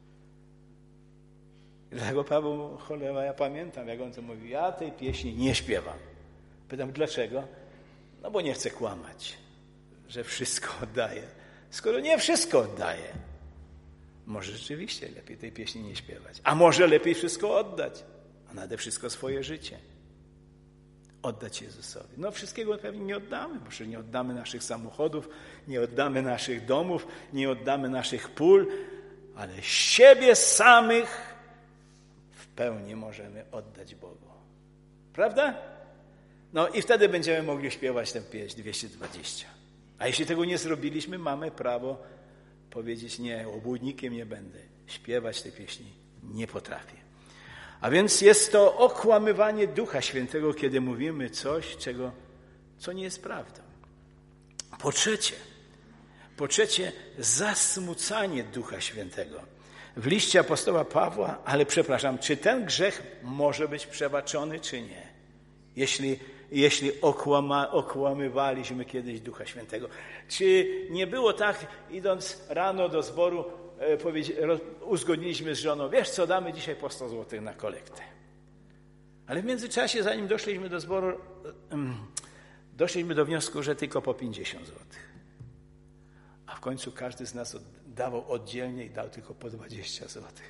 Dlatego Paweł Cholewa, ja pamiętam, jak on to mówił, ja tej pieśni nie śpiewam. Pytam, dlaczego? No bo nie chcę kłamać, że wszystko oddaję. Skoro nie wszystko oddaję, może rzeczywiście lepiej tej pieśni nie śpiewać. A może lepiej wszystko oddać, a nade wszystko swoje życie. Oddać Jezusowi. No wszystkiego pewnie nie oddamy, bo nie oddamy naszych samochodów, nie oddamy naszych domów, nie oddamy naszych pól, ale siebie samych w pełni możemy oddać Bogu. Prawda? No i wtedy będziemy mogli śpiewać tę pieśń dwieście dwadzieścia. A jeśli tego nie zrobiliśmy, mamy prawo powiedzieć nie, obłudnikiem nie będę. Śpiewać tej pieśni nie potrafię. A więc jest to okłamywanie Ducha Świętego, kiedy mówimy coś, czego, co nie jest prawdą. Po trzecie, po trzecie, zasmucanie Ducha Świętego. W liście apostoła Pawła, ale przepraszam, czy ten grzech może być przebaczony, czy nie? Jeśli, jeśli okłama, okłamywaliśmy kiedyś Ducha Świętego. Czy nie było tak, idąc rano do zboru, uzgodniliśmy z żoną, wiesz co, damy dzisiaj po sto złotych na kolektę. Ale w międzyczasie, zanim doszliśmy do zboru, doszliśmy do wniosku, że tylko po pięćdziesiąt złotych. A w końcu każdy z nas dawał oddzielnie i dał tylko po dwadzieścia złotych.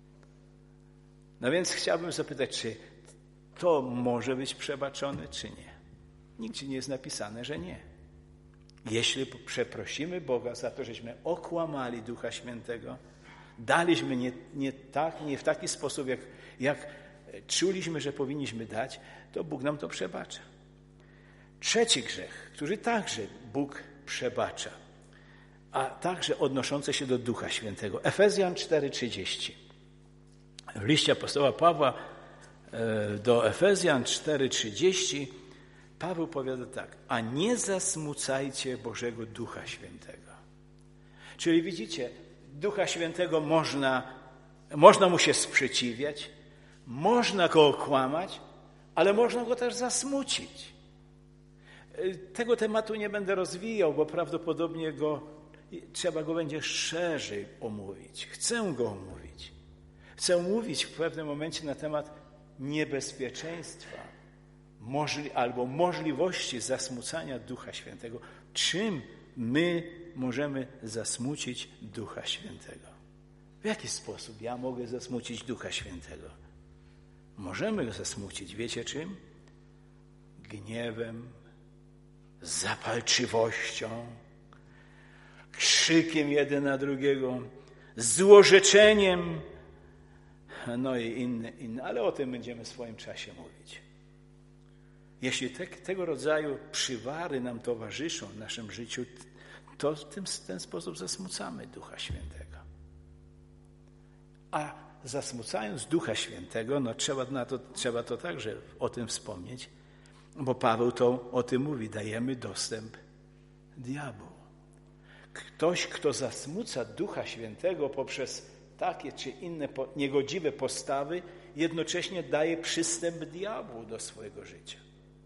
No więc chciałbym zapytać, czy to może być przebaczone, czy nie? Nigdzie nie jest napisane, że nie. Jeśli przeprosimy Boga za to, żeśmy okłamali Ducha Świętego, daliśmy nie, nie, tak, nie w taki sposób, jak, jak czuliśmy, że powinniśmy dać, to Bóg nam to przebacza. Trzeci grzech, który także Bóg przebacza, a także odnoszący się do Ducha Świętego. Efezjan cztery trzydzieści. W liście apostoła Pawła do Efezjan cztery trzydzieści Paweł powiada tak: a nie zasmucajcie Bożego Ducha Świętego. Czyli widzicie, Ducha Świętego można, można mu się sprzeciwiać, można go okłamać, ale można go też zasmucić. Tego tematu nie będę rozwijał, bo prawdopodobnie go, trzeba go będzie szerzej omówić. Chcę go omówić. Chcę mówić w pewnym momencie na temat niebezpieczeństwa możli, albo możliwości zasmucania Ducha Świętego. Czym my możemy zasmucić Ducha Świętego? W jaki sposób ja mogę zasmucić Ducha Świętego? Możemy go zasmucić, wiecie czym? Gniewem, zapalczywością, krzykiem jeden na drugiego, złorzeczeniem, no i inne, inne, ale o tym będziemy w swoim czasie mówić. Jeśli te, tego rodzaju przywary nam towarzyszą w naszym życiu, to w ten, w ten sposób zasmucamy Ducha Świętego. A zasmucając Ducha Świętego, no trzeba, na to, trzeba to także o tym wspomnieć, bo Paweł to o tym mówi, dajemy dostęp diabłu. Ktoś, kto zasmuca Ducha Świętego poprzez takie czy inne niegodziwe postawy, jednocześnie daje przystęp diabłu do swojego życia.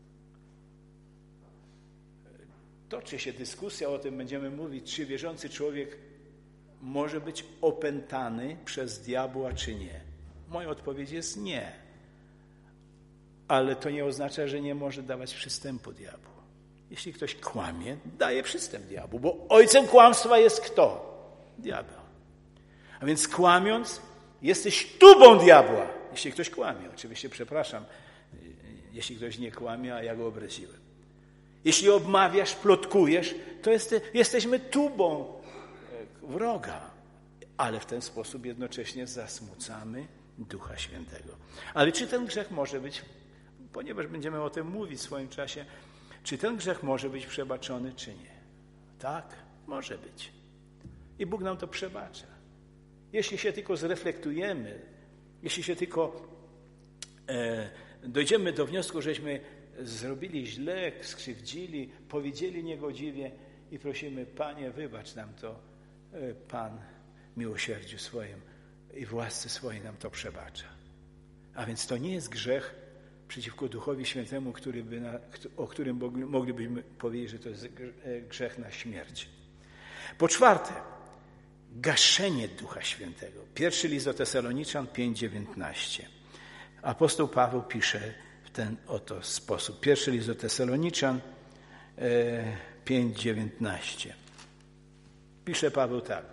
Toczy się dyskusja o tym, będziemy mówić, czy wierzący człowiek może być opętany przez diabła, czy nie. Moja odpowiedź jest nie. Ale to nie oznacza, że nie może dawać przystępu diabłu. Jeśli ktoś kłamie, daje przystęp diabłu, bo ojcem kłamstwa jest kto? Diabeł. A więc kłamiąc, jesteś tubą diabła. Jeśli ktoś kłamie, oczywiście przepraszam, jeśli ktoś nie kłamie, a ja go obraziłem. Jeśli obmawiasz, plotkujesz, to jest, jesteśmy tubą wroga, ale w ten sposób jednocześnie zasmucamy Ducha Świętego. Ale czy ten grzech może być, ponieważ będziemy o tym mówić w swoim czasie, czy ten grzech może być przebaczony, czy nie? Tak, może być. I Bóg nam to przebacza. Jeśli się tylko zreflektujemy, jeśli się tylko e, dojdziemy do wniosku, żeśmy zrobili źle, skrzywdzili, powiedzieli niegodziwie i prosimy, Panie, wybacz nam to, e, Pan w miłosierdziu swoim i w łasce swojej nam to przebacza. A więc to nie jest grzech przeciwko Duchowi Świętemu, który by na, o którym moglibyśmy powiedzieć, że to jest grzech na śmierć. Po czwarte, gaszenie Ducha Świętego. Pierwszy list do Tesaloniczan pięć dziewiętnaście. Apostoł Paweł pisze w ten oto sposób. Pierwszy list do Tesaloniczan e, pięć dziewiętnaście. Pisze Paweł tak.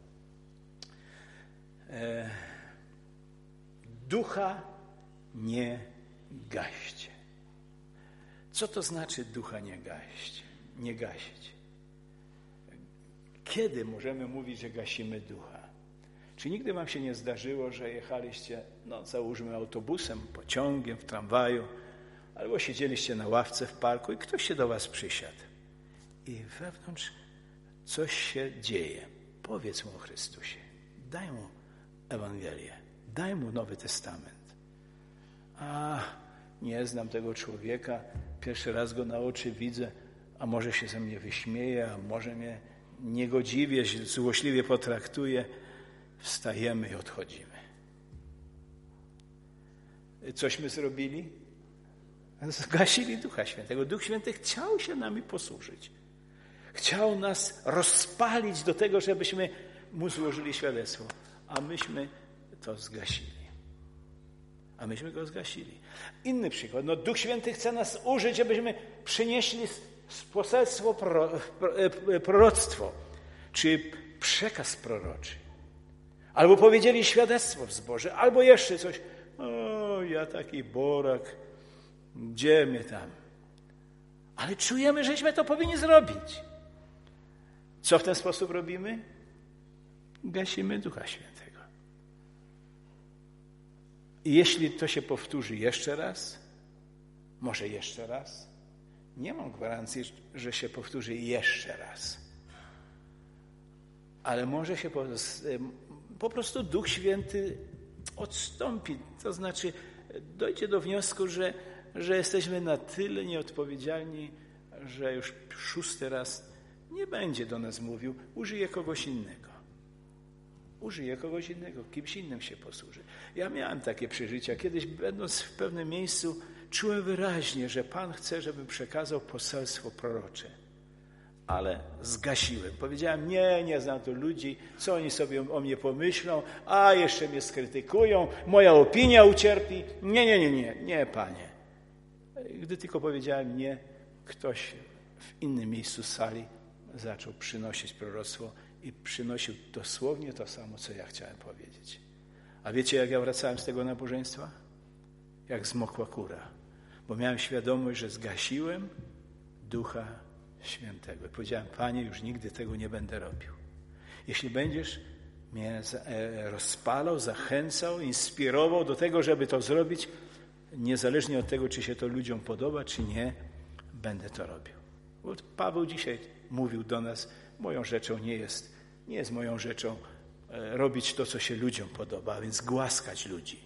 E, Ducha nie gaście. Co to znaczy ducha nie gaść? Nie gasić. Kiedy możemy mówić, że gasimy ducha? Czy nigdy wam się nie zdarzyło, że jechaliście, no załóżmy autobusem, pociągiem, w tramwaju, albo siedzieliście na ławce w parku i ktoś się do was przysiadł. I wewnątrz coś się dzieje. Powiedz mu o Chrystusie. Daj mu Ewangelię. Daj mu Nowy Testament. A, nie znam tego człowieka, pierwszy raz go na oczy widzę, a może się ze mnie wyśmieje, a może mnie niegodziwie, złośliwie potraktuje. Wstajemy i odchodzimy. Cośmy zrobili? Zgasili Ducha Świętego. Duch Święty chciał się nami posłużyć. Chciał nas rozpalić do tego, żebyśmy mu złożyli świadectwo, a myśmy to zgasili. a myśmy go zgasili. Inny przykład. No, Duch Święty chce nas użyć, żebyśmy przynieśli poselstwo, proroctwo, czy przekaz proroczy. Albo powiedzieli świadectwo w zborze, albo jeszcze coś. O, ja taki borak, gdzie mnie tam? Ale czujemy, żeśmy to powinni zrobić. Co w ten sposób robimy? Gasimy Ducha Świętego. I jeśli to się powtórzy jeszcze raz, może jeszcze raz, nie mam gwarancji, że się powtórzy jeszcze raz. Ale może się po, po prostu Duch Święty odstąpi. To znaczy dojdzie do wniosku, że, że jesteśmy na tyle nieodpowiedzialni, że już szósty raz nie będzie do nas mówił, użyje kogoś innego. Użyje kogoś innego, kimś innym się posłuży. Ja miałem takie przeżycia. Kiedyś, będąc w pewnym miejscu, czułem wyraźnie, że Pan chce, żebym przekazał poselstwo prorocze. Ale zgasiłem. Powiedziałem, nie, nie znam tu ludzi, co oni sobie o mnie pomyślą, a jeszcze mnie skrytykują, moja opinia ucierpi. Nie, nie, nie, nie, nie, Panie. Gdy tylko powiedziałem nie, ktoś w innym miejscu sali zaczął przynosić proroctwo i przynosił dosłownie to samo, co ja chciałem powiedzieć. A wiecie, jak ja wracałem z tego nabożeństwa? Jak zmokła kura. Bo miałem świadomość, że zgasiłem Ducha Świętego. I powiedziałem, Panie, już nigdy tego nie będę robił. Jeśli będziesz mnie rozpalał, zachęcał, inspirował do tego, żeby to zrobić, niezależnie od tego, czy się to ludziom podoba, czy nie, będę to robił. Bo Paweł dzisiaj mówił do nas, moją rzeczą nie jest, nie jest moją rzeczą robić to, co się ludziom podoba, a więc głaskać ludzi.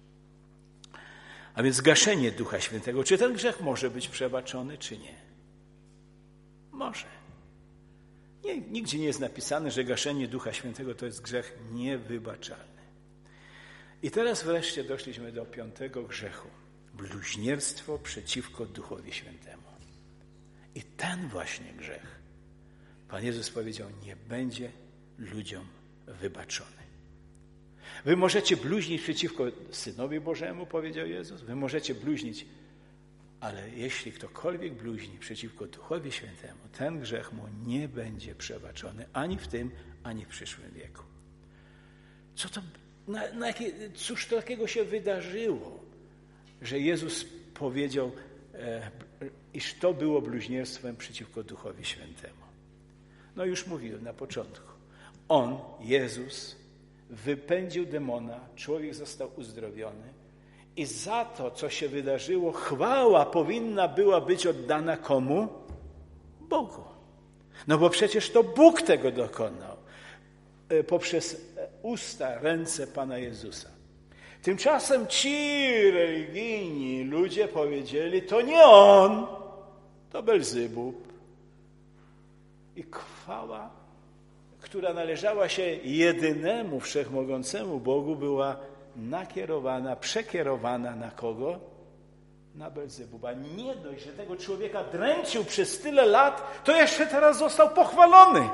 A więc gaszenie Ducha Świętego. Czy ten grzech może być przebaczony, czy nie? Może. Nie, nigdzie nie jest napisane, że gaszenie Ducha Świętego to jest grzech niewybaczalny. I teraz wreszcie doszliśmy do piątego grzechu. Bluźnierstwo przeciwko Duchowi Świętemu. I ten właśnie grzech, Pan Jezus powiedział, nie będzie ludziom wybaczony. Wy możecie bluźnić przeciwko Synowi Bożemu, powiedział Jezus. Wy możecie bluźnić, ale jeśli ktokolwiek bluźni przeciwko Duchowi Świętemu, ten grzech mu nie będzie przebaczony ani w tym, ani w przyszłym wieku. Co to, na, na jakie, cóż to takiego się wydarzyło, że Jezus powiedział, e, iż to było bluźnierstwem przeciwko Duchowi Świętemu. No już mówiłem na początku. On, Jezus, wypędził demona, człowiek został uzdrowiony i za to, co się wydarzyło, chwała powinna była być oddana komu? Bogu. No bo przecież to Bóg tego dokonał poprzez usta, ręce Pana Jezusa. Tymczasem ci religijni ludzie powiedzieli, to nie On, to Belzebub. I chwała, która należała się jedynemu, wszechmogącemu Bogu, była nakierowana, przekierowana na kogo? Na Belzebuba. Nie dość, że tego człowieka dręczył przez tyle lat, to jeszcze teraz został pochwalony.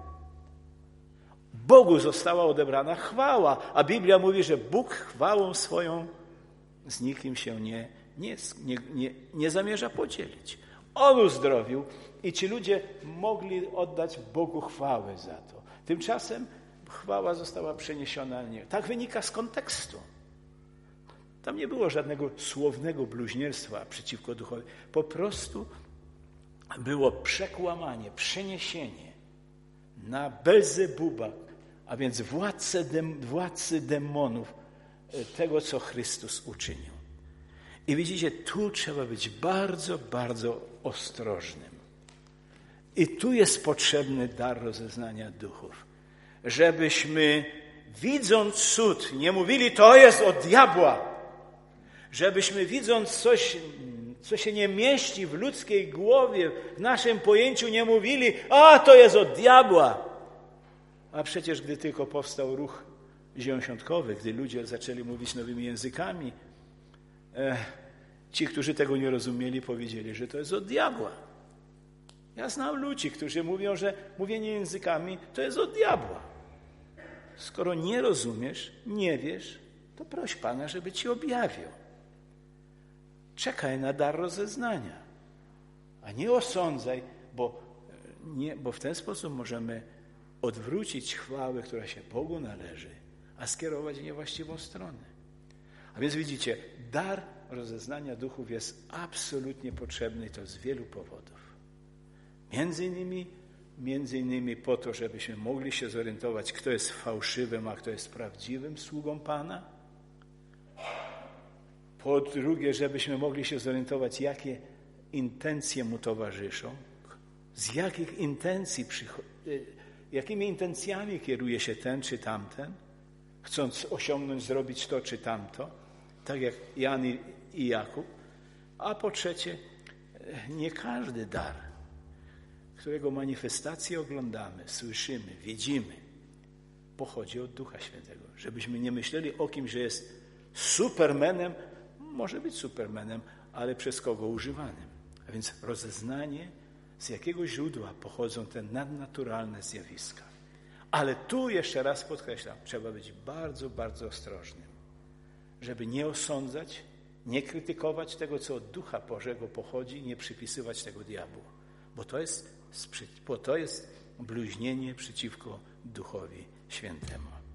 Bogu została odebrana chwała, a Biblia mówi, że Bóg chwałą swoją z nikim się nie, nie, nie, nie, nie zamierza podzielić. On uzdrowił i ci ludzie mogli oddać Bogu chwałę za to. Tymczasem chwała została przeniesiona na niego. Tak wynika z kontekstu. Tam nie było żadnego słownego bluźnierstwa przeciwko Duchowi. Po prostu było przekłamanie, przeniesienie na Belzebuba, a więc władcę, dem, władcy demonów, tego, co Chrystus uczynił. I widzicie, tu trzeba być bardzo, bardzo ostrożnym. I tu jest potrzebny dar rozeznania duchów. Żebyśmy, widząc cud, nie mówili, to jest od diabła. Żebyśmy, widząc coś, co się nie mieści w ludzkiej głowie, w naszym pojęciu, nie mówili, a to jest od diabła. A przecież gdy tylko powstał ruch zielonoświątkowy, gdy ludzie zaczęli mówić nowymi językami, eh, ci, którzy tego nie rozumieli, powiedzieli, że to jest od diabła. Ja znam ludzi, którzy mówią, że mówienie językami to jest od diabła. Skoro nie rozumiesz, nie wiesz, to proś Pana, żeby ci objawił. Czekaj na dar rozeznania, a nie osądzaj, bo, nie, bo w ten sposób możemy odwrócić chwałę, która się Bogu należy, a skierować w niewłaściwą stronę. A więc widzicie, dar rozeznania duchów jest absolutnie potrzebny i to z wielu powodów. Między innymi, między innymi po to, żebyśmy mogli się zorientować, kto jest fałszywym, a kto jest prawdziwym sługą Pana. Po drugie, żebyśmy mogli się zorientować, jakie intencje mu towarzyszą, z jakich intencji, jakimi intencjami kieruje się ten czy tamten, chcąc osiągnąć, zrobić to czy tamto, tak jak Jan i Jakub. A po trzecie, nie każdy dar, którego manifestacje oglądamy, słyszymy, widzimy, pochodzi od Ducha Świętego. Żebyśmy nie myśleli o kimś, że jest supermenem, może być supermenem, ale przez kogo używanym. A więc rozeznanie, z jakiego źródła pochodzą te nadnaturalne zjawiska. Ale tu jeszcze raz podkreślam, trzeba być bardzo, bardzo ostrożnym, żeby nie osądzać, nie krytykować tego, co od Ducha Bożego pochodzi, nie przypisywać tego diabłu, bo to jest, bo to jest bluźnienie przeciwko Duchowi Świętemu.